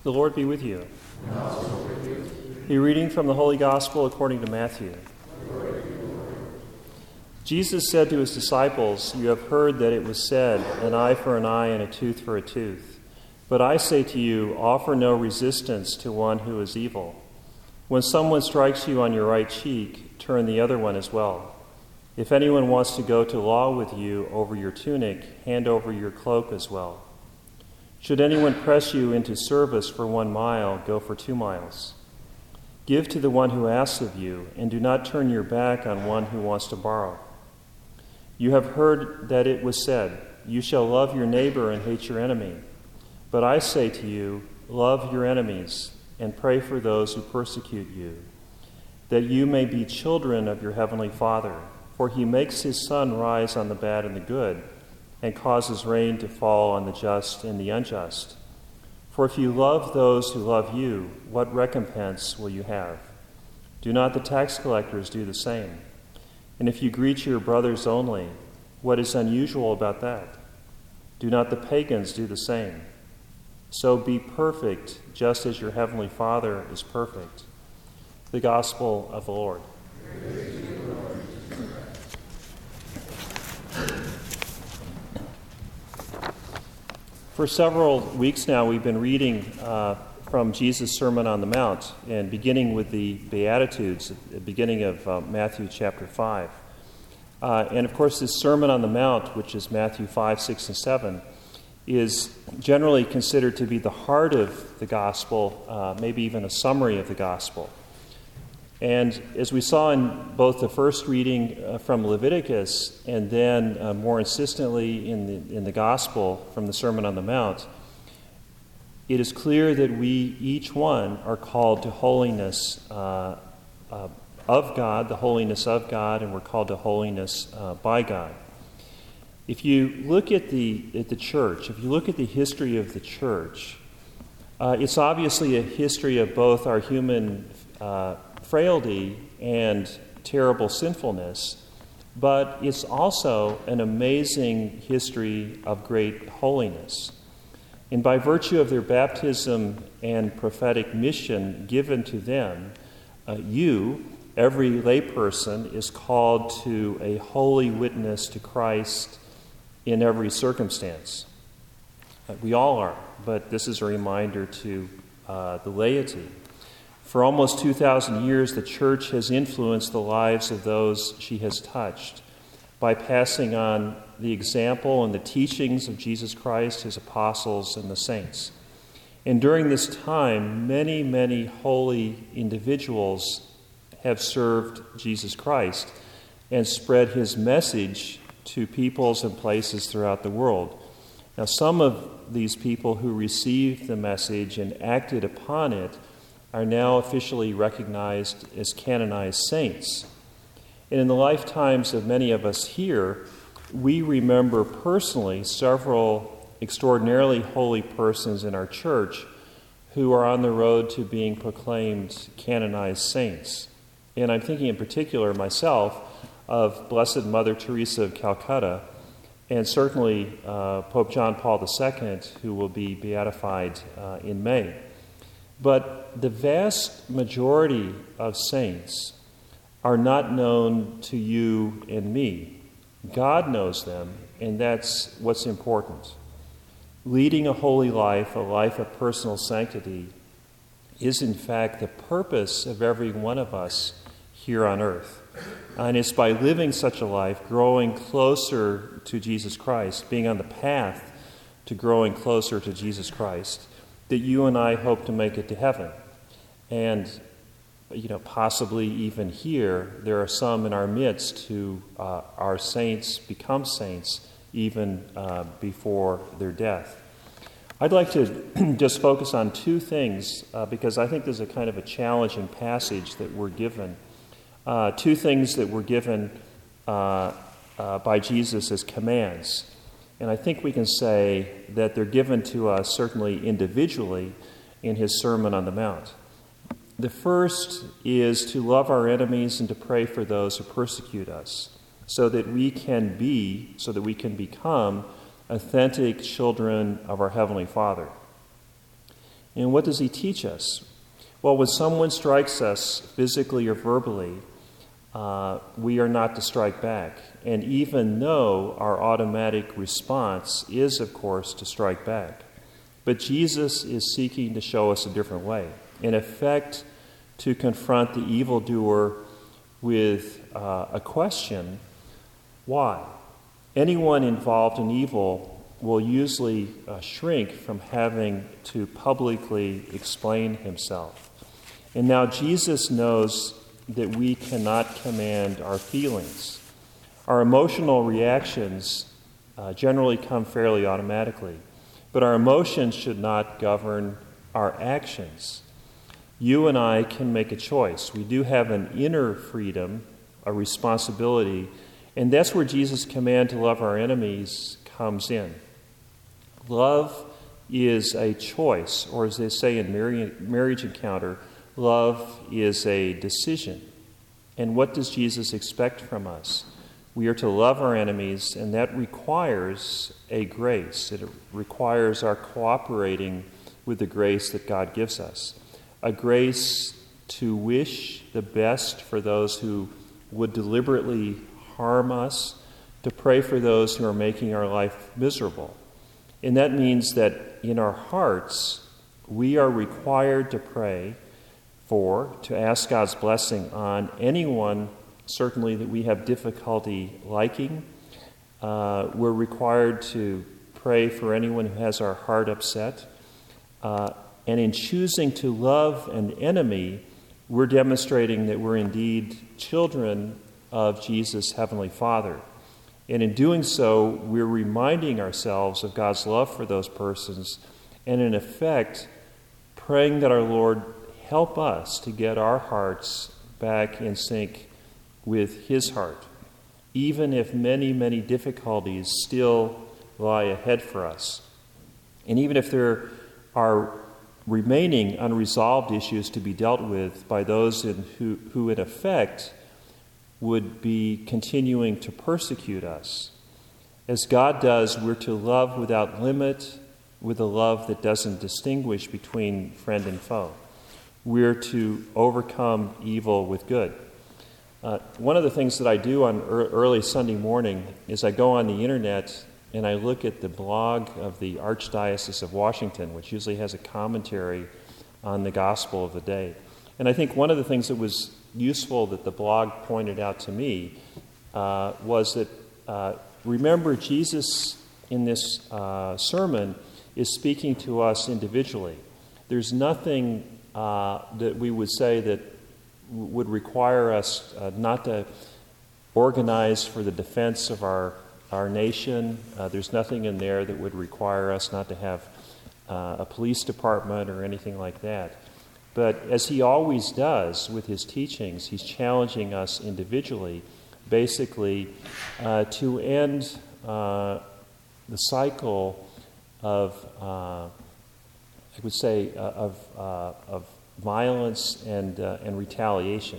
The Lord be with you. And also with you. A reading from the Holy Gospel according to Matthew. Jesus said to his disciples, "You have heard that it was said, an eye for an eye and a tooth for a tooth. But I say to you, offer no resistance to one who is evil. When someone strikes you on your right cheek, turn the other one as well. If anyone wants to go to law with you over your tunic, hand over your cloak as well. Should anyone press you into service for 1 mile, go for 2 miles. Give to the one who asks of you, and do not turn your back on one who wants to borrow. You have heard that it was said, you shall love your neighbor and hate your enemy. But I say to you, love your enemies, and pray for those who persecute you, that you may be children of your heavenly Father. For he makes his sun rise on the bad and the good, and causes rain to fall on the just and the unjust. For if you love those who love you, what recompense will you have? Do not the tax collectors do the same? And if you greet your brothers only, what is unusual about that? Do not the pagans do the same? So be perfect, just as your heavenly Father is perfect." The Gospel of the Lord. For several weeks now, we've been reading from Jesus' Sermon on the Mount, and beginning with the Beatitudes at the beginning of Matthew chapter 5. And of course, this Sermon on the Mount, which is Matthew 5, 6, and 7, is generally considered to be the heart of the gospel, maybe even a summary of the gospel. And as we saw in both the first reading from Leviticus and then more insistently in the Gospel from the Sermon on the Mount, it is clear that we, each one, are called to holiness of God, the holiness of God, and we're called to holiness by God. If you look at the church, if you look at the history of the church, it's obviously a history of both our human frailty and terrible sinfulness, but it's also an amazing history of great holiness. And by virtue of their baptism and prophetic mission given to them, you, every layperson, is called to a holy witness to Christ in every circumstance. We all are, but this is a reminder to the laity. For almost 2,000 years, the church has influenced the lives of those she has touched by passing on the example and the teachings of Jesus Christ, his apostles, and the saints. And during this time, many, many holy individuals have served Jesus Christ and spread his message to peoples and places throughout the world. Now, some of these people who received the message and acted upon it are now officially recognized as canonized saints. And in the lifetimes of many of us here, we remember personally several extraordinarily holy persons in our church who are on the road to being proclaimed canonized saints. And I'm thinking in particular myself of Blessed Mother Teresa of Calcutta, and certainly Pope John Paul II, who will be beatified in May. But the vast majority of saints are not known to you and me. God knows them, and that's what's important. Leading a holy life, a life of personal sanctity, is in fact the purpose of every one of us here on earth. And it's by living such a life, growing closer to Jesus Christ, being on the path to growing closer to Jesus Christ, that you and I hope to make it to heaven. And, possibly even here, there are some in our midst who are saints, become saints, even before their death. I'd like to just focus on two things, because I think there's a kind of a challenging passage that we're given. Two things that were given by Jesus as commands. And I think we can say that they're given to us certainly individually in his Sermon on the Mount. The first is to love our enemies and to pray for those who persecute us, so that we can become authentic children of our Heavenly Father. And what does he teach us? Well, when someone strikes us physically or verbally, we are not to strike back. And even though our automatic response is, of course, to strike back. But Jesus is seeking to show us a different way. In effect, to confront the evildoer with a question, why? Anyone involved in evil will usually shrink from having to publicly explain himself. And now Jesus knows that we cannot command our feelings. Our emotional reactions generally come fairly automatically, but our emotions should not govern our actions. You and I can make a choice. We do have an inner freedom, a responsibility, and that's where Jesus' command to love our enemies comes in. Love is a choice, or as they say in Marriage Encounter, love is a decision. And what does Jesus expect from us? We are to love our enemies, and that requires a grace. It requires our cooperating with the grace that God gives us. A grace to wish the best for those who would deliberately harm us, to pray for those who are making our life miserable. And that means that in our hearts, we are required to pray for, to ask God's blessing on anyone, certainly that we have difficulty liking. We're required to pray for anyone who has our heart upset. And in choosing to love an enemy, we're demonstrating that we're indeed children of Jesus' Heavenly Father. And in doing so, we're reminding ourselves of God's love for those persons, and in effect, praying that our Lord help us to get our hearts back in sync with His heart, even if many, many difficulties still lie ahead for us. And even if there are remaining unresolved issues to be dealt with by those who in effect would be continuing to persecute us. As God does, we're to love without limit, with a love that doesn't distinguish between friend and foe. We're to overcome evil with good. One of the things that I do on early Sunday morning is I go on the internet and I look at the blog of the Archdiocese of Washington, which usually has a commentary on the gospel of the day. And I think one of the things that was useful that the blog pointed out to me was that, remember, Jesus in this sermon is speaking to us individually. There's nothing that we would say that would require us not to organize for the defense of our nation. There's nothing in there that would require us not to have a police department or anything like that. But as he always does with his teachings, he's challenging us individually, basically, to end the cycle of, I would say, of violence and retaliation,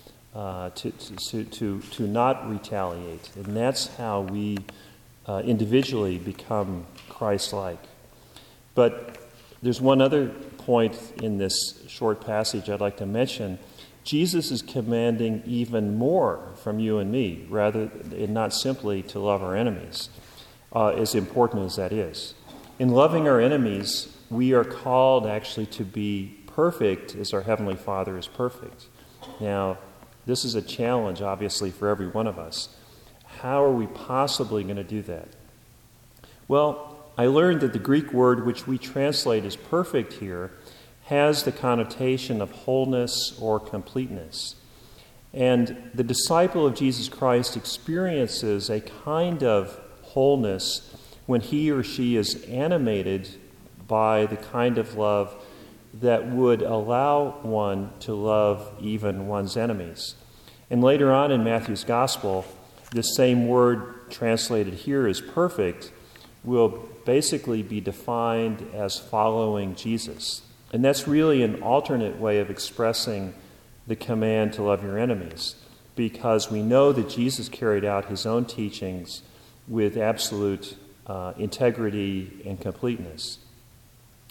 to not retaliate. And that's how we individually become Christ-like. But there's one other point in this short passage I'd like to mention. Jesus is commanding even more from you and me, rather than not simply to love our enemies, as important as that is. In loving our enemies, we are called actually to be perfect as our Heavenly Father is perfect. Now, this is a challenge, obviously, for every one of us. How are we possibly going to do that? Well, I learned that the Greek word which we translate as perfect here has the connotation of wholeness or completeness. And the disciple of Jesus Christ experiences a kind of wholeness when he or she is animated by the kind of love that would allow one to love even one's enemies. And later on in Matthew's Gospel, this same word translated here as perfect will basically be defined as following Jesus. And that's really an alternate way of expressing the command to love your enemies, because we know that Jesus carried out his own teachings with absolute integrity and completeness.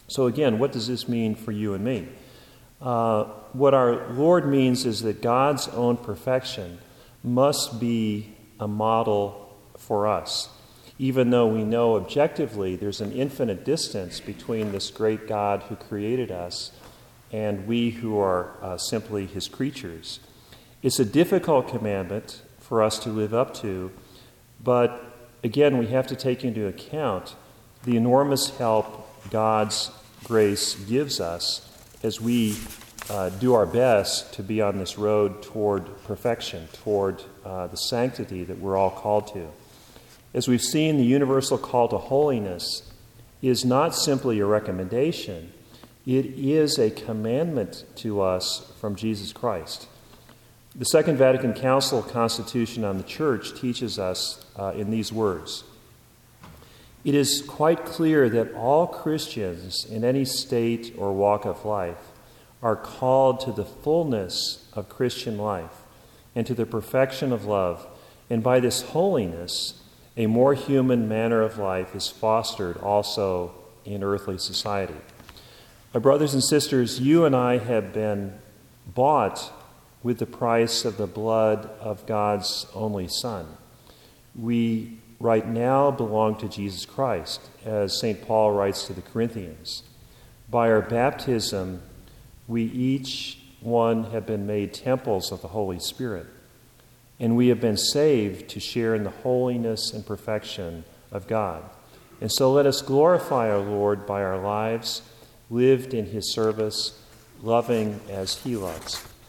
So again, what does this mean for you and me? What our Lord means is that God's own perfection must be a model for us, even though we know objectively there's an infinite distance between this great God who created us and we who are simply his creatures. It's a difficult commandment for us to live up to, but again, we have to take into account the enormous help God's grace gives us as we do our best to be on this road toward perfection, toward the sanctity that we're all called to. As we've seen, the universal call to holiness is not simply a recommendation, it is a commandment to us from Jesus Christ. The Second Vatican Council Constitution on the Church teaches us in these words: "It is quite clear that all Christians in any state or walk of life are called to the fullness of Christian life and to the perfection of love, and by this holiness, a more human manner of life is fostered also in earthly society." My brothers and sisters, you and I have been bought with the price of the blood of God's only Son. We right now belong to Jesus Christ, as St. Paul writes to the Corinthians. By our baptism, we each one have been made temples of the Holy Spirit, and we have been saved to share in the holiness and perfection of God. And so let us glorify our Lord by our lives lived in his service, loving as he loves.